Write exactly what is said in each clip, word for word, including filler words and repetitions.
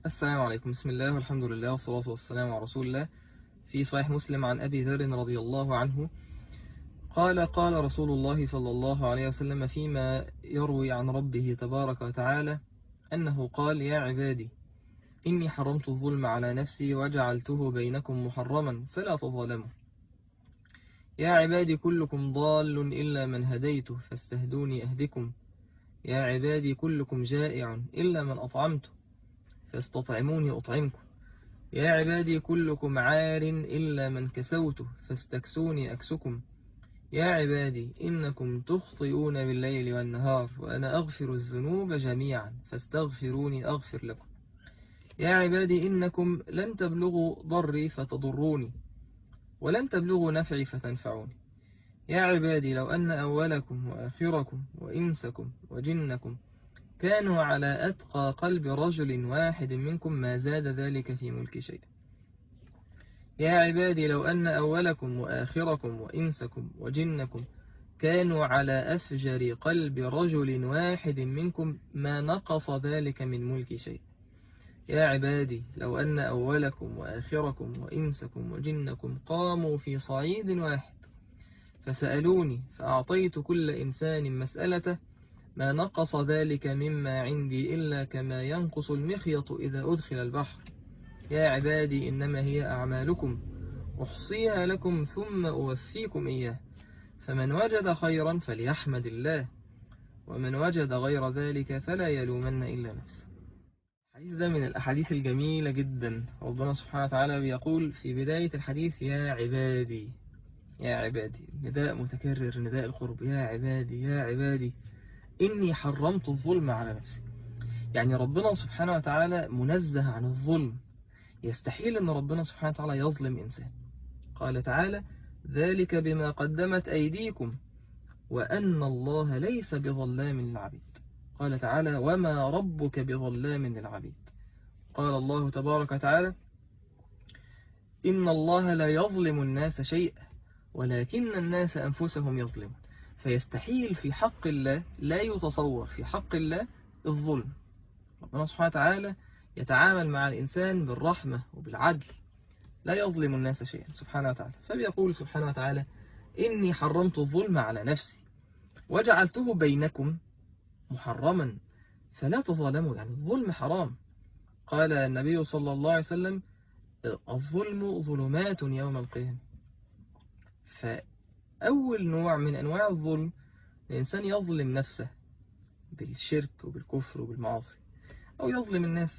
السلام عليكم. بسم الله والحمد لله والصلاة والسلام على رسول الله. في صحيح مسلم عن أبي ذر رضي الله عنه قال قال رسول الله صلى الله عليه وسلم فيما يروي عن ربه تبارك وتعالى أنه قال: يا عبادي إني حرمت الظلم على نفسي وجعلته بينكم محرما فلا تظالموا. يا عبادي كلكم ضال إلا من هديته فاستهدوني أهدكم. يا عبادي كلكم جائع إلا من أطعمته فاستطعموني أطعمكم. يا عبادي كلكم عار إلا من كسوته فاستكسوني أكسكم. يا عبادي إنكم تخطئون بالليل والنهار وأنا أغفر الذنوب جميعا فاستغفروني أغفر لكم. يا عبادي إنكم لن تبلغوا ضري فتضروني ولن تبلغوا نفعي فتنفعوني. يا عبادي لو أن أولكم وآخركم وإنسكم وجنكم كانوا على أتقى قلب رجل واحد منكم ما زاد ذلك في ملك شيء. يا عبادي لو أن أولكم وآخركم وإنسكم وجنكم كانوا على أفجر قلب رجل واحد منكم ما نقص ذلك من ملك شيء. يا عبادي لو أن أولكم وآخركم وإنسكم وجنكم قاموا في صعيد واحد فسألوني فأعطيت كل إنسان مسألته ما نقص ذلك مما عندي إلا كما ينقص المخيط إذا أدخل البحر. يا عبادي إنما هي أعمالكم أحصيها لكم ثم أوفيكم إياه، فمن وجد خيرا فليحمد الله ومن وجد غير ذلك فلا يلومن إلا نفسه. الحديث ده من الأحاديث الجميلة جدا. ربنا سبحانه وتعالى بيقول في بداية الحديث: يا عبادي يا عبادي، نداء متكرر، نداء القرب. يا عبادي يا عبادي إني حرمت الظلم على نفسي. يعني ربنا سبحانه وتعالى منزه عن الظلم، يستحيل أن ربنا سبحانه وتعالى يظلم إنسان. قال تعالى: ذلك بما قدمت أيديكم وأن الله ليس بظلام للعبيد. قال تعالى: وما ربك بظلام للعبيد. قال الله تبارك وتعالى: إن الله لا يظلم الناس شيئا ولكن الناس أنفسهم يظلمون. فيستحيل في حق الله، لا يتصور في حق الله الظلم. ربنا سبحانه وتعالى يتعامل مع الإنسان بالرحمة وبالعدل، لا يظلم الناس شيئا سبحانه وتعالى. فبيقول سبحانه وتعالى: إني حرمت الظلم على نفسي وجعلته بينكم محرما فلا تظالموا. يعني الظلم حرام. قال النبي صلى الله عليه وسلم: الظلم ظلمات يوم القيامة. فأول نوع من أنواع الظلم الإنسان يظلم نفسه بالشرك وبالكفر وبالمعاصي، أو يظلم الناس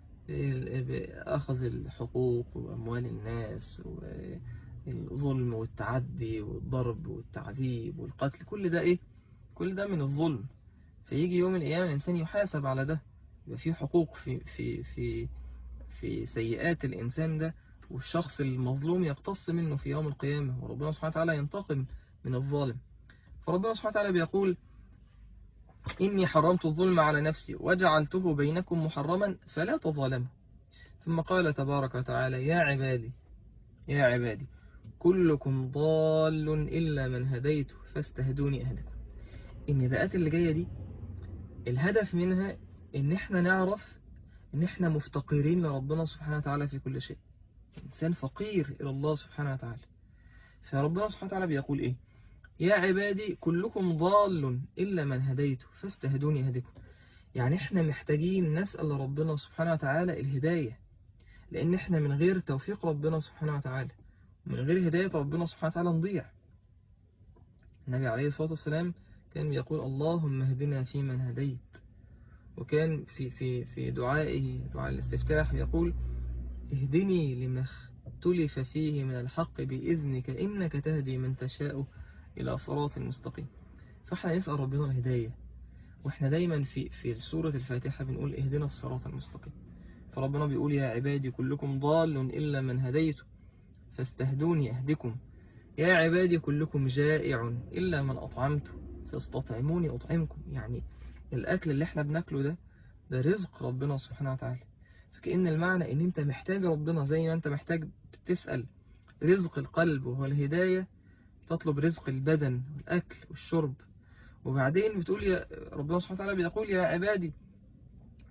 بأخذ الحقوق وأموال الناس والظلم والتعدي والضرب والتعذيب والقتل. كل ده إيه؟ كل ده من الظلم. فيجي يوم القيامة الإنسان يحاسب على ده، يبقى فيه حقوق في في في في سيئات الإنسان ده، والشخص المظلوم يقتص منه في يوم القيامة، وربنا سبحانه وتعالى ينتقم من الظالم. فربنا سبحانه وتعالى بيقول: إني حرمت الظلم على نفسي وجعلته بينكم محرما فلا تظالموا. ثم قال تبارك وتعالى: يا عبادي يا عبادي كلكم ضال إلا من هديته فاستهدوني أهدكم. النداءات اللي جاية دي الهدف منها إن احنا نعرف إن احنا مفتقرين لربنا سبحانه وتعالى في كل شيء. إنسان فقير إلى الله سبحانه وتعالى. فربنا سبحانه وتعالى بيقول إيه؟ يا عبادي كلكم ضال إلا من هديته فاستهدوني أهدكم. يعني احنا محتاجين نسأل ربنا سبحانه وتعالى الهداية، لأن احنا من غير توفيق ربنا سبحانه وتعالى ومن غير هداية ربنا سبحانه وتعالى نضيع. النبي عليه الصلاة والسلام كان يقول: اللهم اهدنا فيمن هديت. وكان في في في دعائه دعاء الاستفتاح يقول: اهدني لما اختلف فيه من الحق بإذنك إنك تهدي من تشاء إلى صراط مستقيم. فاحنا نسأل ربنا الهداية، واحنا دايما في في سورة الفاتحة بنقول: اهدنا الصراط المستقيم. فربنا بيقول: يا عبادي كلكم ضال إلا من هديته فاستهدوني أهدكم. يا عبادي كلكم جائع إلا من أطعمته فاستطعموني أطعمكم. يعني الأكل اللي احنا بناكله ده ده رزق ربنا سبحانه وتعالى. فكأن المعنى ان انت محتاج ربنا زي ما انت محتاج تسأل رزق القلب وهو الهداية، تطلب رزق البدن والأكل والشرب. وبعدين بتقول يا ربنا سبحانه وتعالى بيقول: يا عبادي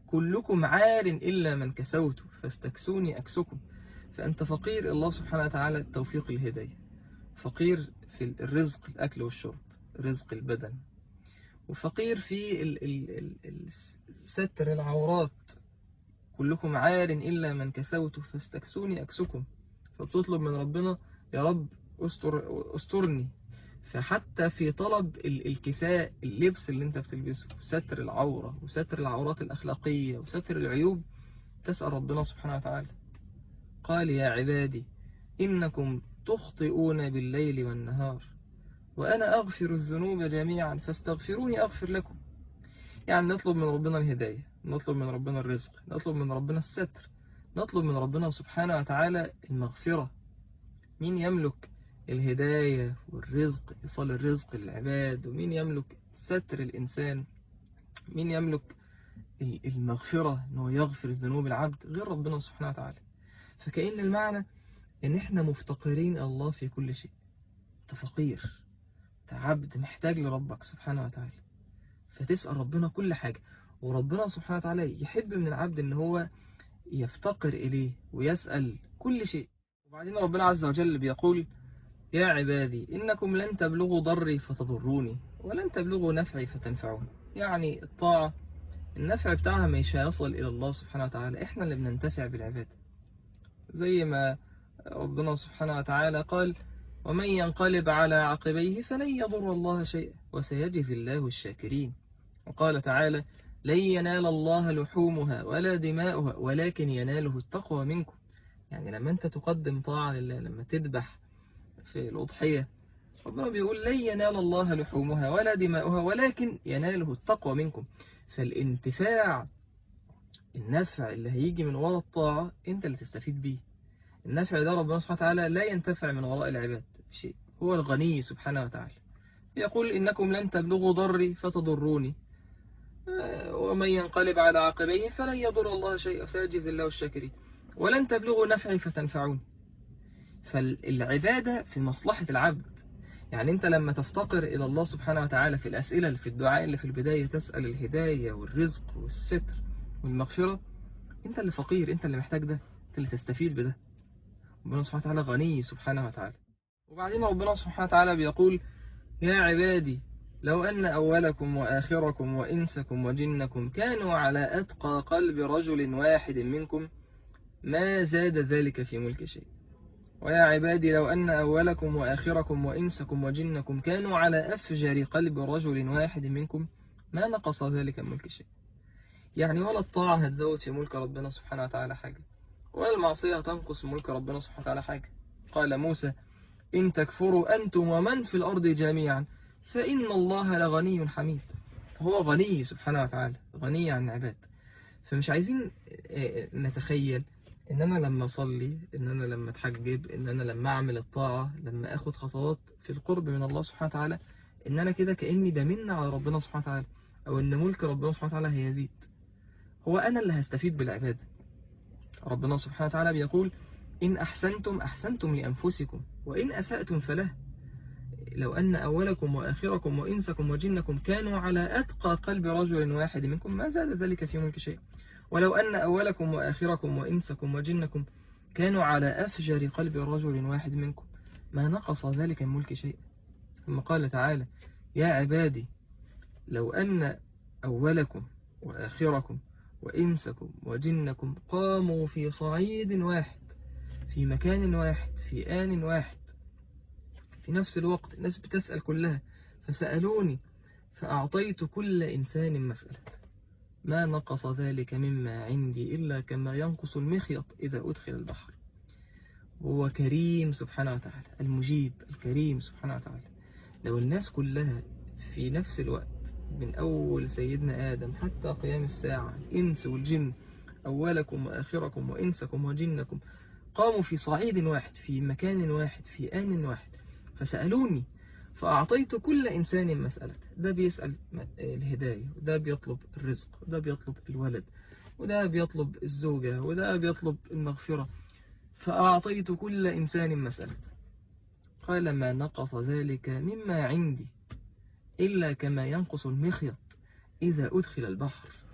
كلكم عار إلا من كسوت فاستكسوني أكسكم. فأنت فقير الله سبحانه وتعالى التوفيق الهداية، فقير في الرزق الأكل والشرب، رزق البدن، وفقير في ال ال ال ال ستر العورات. كلكم عار إلا من كسوت فاستكسوني أكسكم. فبتطلب من ربنا يا رب أستر أسترني. فحتى في طلب الكساء، اللبس اللي انت بتلبسه، ستر العورة وستر العورات الأخلاقية وستر العيوب، تسأل ربنا سبحانه وتعالى. قال يا عبادي إنكم تخطئون بالليل والنهار وأنا أغفر الذنوب جميعا فاستغفروني أغفر لكم. يعني نطلب من ربنا الهداية، نطلب من ربنا الرزق، نطلب من ربنا الستر، نطلب من ربنا سبحانه وتعالى المغفرة. مين يملك الهداية والرزق، إيصال الرزق للعباد؟ ومين يملك ستر الإنسان؟ مين يملك المغفرة أنه يغفر ذنوب العبد غير ربنا سبحانه وتعالى؟ فكأن المعنى أن إحنا مفتقرين الله في كل شيء. أنت فقير، أنت عبد محتاج لربك سبحانه وتعالى، فتسأل ربنا كل حاجة. وربنا سبحانه وتعالى يحب من العبد أن هو يفتقر إليه ويسأل كل شيء. وبعدين ربنا عز وجل بيقول يا عبادي إنكم لن تبلغوا ضري فتضروني ولن تبلغوا نفعي فتنفعوني. يعني الطاعة النفع بتاعها مش هيصل إلى الله سبحانه وتعالى، إحنا اللي بننتفع بالعبادة. زي ما ربنا سبحانه وتعالى قال ومن ينقلب على عقبيه فلن يضر الله شيئا وسيجزي الله الشاكرين. وقال تعالى لن ينال الله لحومها ولا دماؤها ولكن يناله التقوى منكم. يعني لما أنت تقدم طاعة لله، لما تذبح في الأضحية، ربنا بيقول لن ينال الله لحومها ولا دماؤها ولكن يناله التقوى منكم. فالانتفاع، النفع اللي هيجي من وراء الطاعة انت اللي تستفيد بيه. النفع ده ربنا سبحانه وتعالى لا ينتفع من وراء العباد شيء، هو الغني سبحانه وتعالى. يقول إنكم لن تبلغوا ضري فتضروني ومن ينقلب على عقبيه فلن يضر الله شيئا سيجزي الله الشاكرين ولن تبلغوا نفعي فتنفعوني. فالعبادة في مصلحة العبد. يعني أنت لما تفتقر إلى الله سبحانه وتعالى في الأسئلة اللي في الدعاء اللي في البداية، تسأل الهداية والرزق والستر والمغفرة، أنت اللي فقير، أنت اللي محتاج ده، أنت اللي تستفيد بده. ربنا سبحانه وتعالى غني سبحانه وتعالى. وبعدين ربنا سبحانه وتعالى بيقول يا عبادي لو أن أولكم وآخركم وإنسكم وجنكم كانوا على أتقى قلب رجل واحد منكم ما زاد ذلك في ملك شيء. ويا عبادي لو أن أولكم وآخركم وإنسكم وجنكم كانوا على أفجر قلب رجل واحد منكم ما نقص ذلك من ملك شيء. يعني ولا الطاعة هتزود في ملك ربنا سبحانه وتعالى حاجة، ولا المعصية هتنقص ملك ربنا سبحانه وتعالى حاجة. قال موسى إن تكفروا أنتم ومن في الأرض جميعا فإن الله لغني حميد. هو غني سبحانه وتعالى، غني عن العباد. فمش عايزين نتخيل ان انا لما اصلي، ان انا لما اتحجب، ان انا لما اعمل الطاعة، لما اخد خطوات في القرب من الله سبحانه وتعالى، ان انا كده كأني بمن على ربنا سبحانه وتعالى، او ان ملك ربنا سبحانه وتعالى هيزيد. هو انا اللي هستفيد بالعبادة. ربنا سبحانه وتعالى بيقول ان احسنتم احسنتم لانفسكم وان اسأتم فله. لو ان اولكم واخركم وانسكم وجنكم كانوا على اتقى قلب رجل واحد منكم ما زاد ذلك في ملك شيء. ولو أن أولكم وآخركم وإنسكم وجنكم كانوا على أفجر قلب رجل واحد منكم ما نقص ذلك من ملك شيء. ثم قال تعالى يا عبادي لو أن أولكم وآخركم وإنسكم وجنكم قاموا في صعيد واحد في مكان واحد في آن واحد في نفس الوقت، الناس بتسأل كلها، فسألوني فأعطيت كل إنسان مسألة ما نقص ذلك مما عندي إلا كما ينقص المخيط إذا أدخل البحر. هو كريم سبحانه وتعالى، المجيب الكريم سبحانه وتعالى. لو الناس كلها في نفس الوقت من أول سيدنا آدم حتى قيام الساعة، الإنس والجن، أولكم وآخركم وإنسكم وجنكم قاموا في صعيد واحد في مكان واحد في آن واحد فسألوني فأعطيت كل إنسان مسألته. ده بيسأل الهداية، وده بيطلب الرزق، وده بيطلب الولد، وده بيطلب الزوجة، وده بيطلب المغفرة. فأعطيت كل إنسان مسألته. قال ما نقص ذلك مما عندي إلا كما ينقص المخيط إذا أدخل البحر.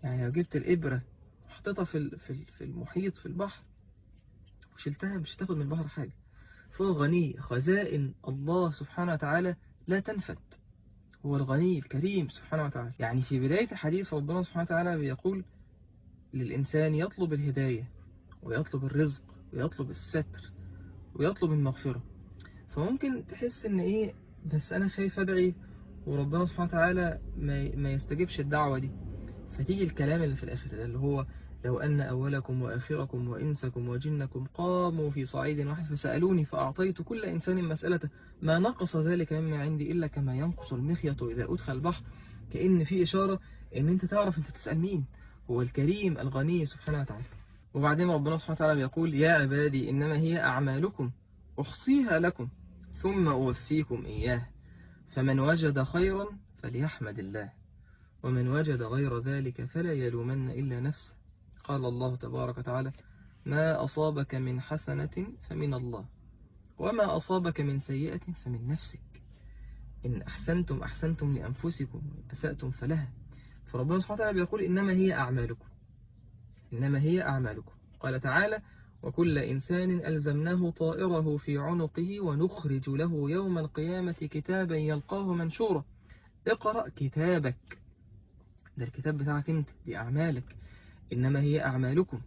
يعني لو جبت الإبرة وحطيتها في ال- في ال- في المحيط في البحر وشلتها مش هتاخد من البحر حاجة. فهو غني، خزائن الله سبحانه وتعالى لا تنفد. هو الغني الكريم سبحانه وتعالى. يعني في بداية الحديث ربنا سبحانه وتعالى بيقول للإنسان يطلب الهداية ويطلب الرزق ويطلب الستر ويطلب المغفرة. فممكن تحس ان ايه، بس انا خايف ادعي وربنا سبحانه وتعالى ما ما يستجيبش الدعوة دي. فتيجي الكلام اللي في الاخر ده اللي هو لو ان اولكم واخركم وانسكم وجنكم قاموا في صعيد واحد فسألوني فاعطيت كل انسان مسألته ما نقص ذلك مما عندي الا كما ينقص المخيط اذا ادخل البحر. كأن في اشارة ان انت تعرف انت تسأل مين. هو الكريم الغني سبحانه وتعالى. وبعدين ربنا سبحانه وتعالى بيقول يا عبادي إنما هي أعمالكم أحصيها لكم ثم أوفيكم إياه فمن وجد خيرا فليحمد الله ومن وجد غير ذلك فلا يلومن إلا نفسه. قال الله تبارك وتعالى ما أصابك من حسنة فمن الله وما أصابك من سيئة فمن نفسك إن أحسنتم أحسنتم لأنفسكم وإن أسأتم فلها. فربنا سبحانه وتعالى بيقول إنما هي أعمالكم إنما هي أعمالكم. قال تعالى وكل إنسان ألزمناه طائره في عنقه ونخرج له يوم القيامة كتابا يلقاه منشورا اقرأ كتابك. ده الكتاب بتاعك انت، دي أعمالك. إنما هي أعمالكم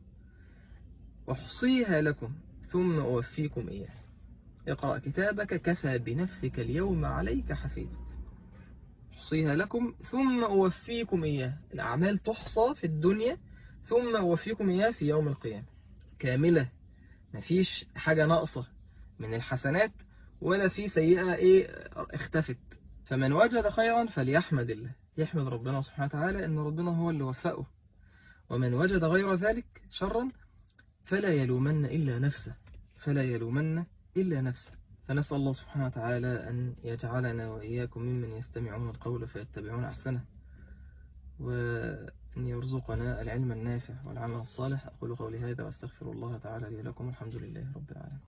أحصيها لكم ثم أوفيكم إياه اقرأ كتابك كفى بنفسك اليوم عليك حسيبا. أحصيها لكم ثم أوفيكم إياه. الأعمال تحصى في الدنيا ثم أوفيكم إياه في يوم القيامة كاملة، مفيش حاجة ناقصة من الحسنات ولا في سيئة ايه اختفت. فمن وجد خيرا فليحمد الله، يحمد ربنا سبحانه وتعالى ان ربنا هو اللي وفقه. ومن وجد غير ذلك شرا فلا يلومن إلا نفسه فلا يلومن إلا نفسه. فنسأل الله سبحانه وتعالى أن يجعلنا وإياكم ممن يستمعون القول فيتبعون أحسنه وأن يرزقنا العلم النافع والعمل الصالح. أقول قولي هذا وأستغفر الله تعالى لي ولكم. الحمد لله رب العالمين.